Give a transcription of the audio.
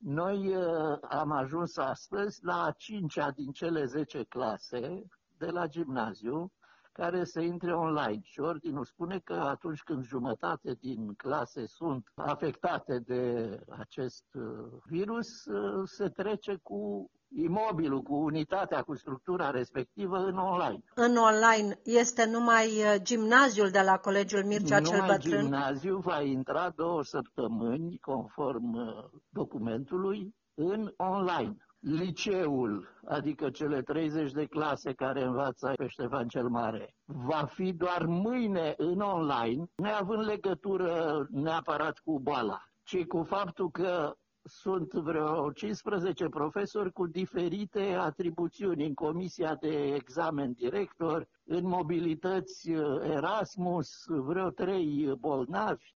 Noi am ajuns astăzi la a 5-a din cele 10 clase de la gimnaziu care să intre online și ordinul spune că atunci când jumătate din clase sunt afectate de acest virus, se trece cu imobilul, cu unitatea, cu structura respectivă în online. În online este numai gimnaziul de la Colegiul Mircea cel Bătrân? Numai gimnaziul va intra 2 săptămâni, conform documentului, în online. Liceul, adică cele 30 de clase care învață pe Ștefan cel Mare, va fi doar mâine în online, neavând legătură neapărat cu boala, ci cu faptul că sunt vreo 15 profesori cu diferite atribuțiuni în comisia de examen director, în mobilități Erasmus, vreo 3 bolnavi.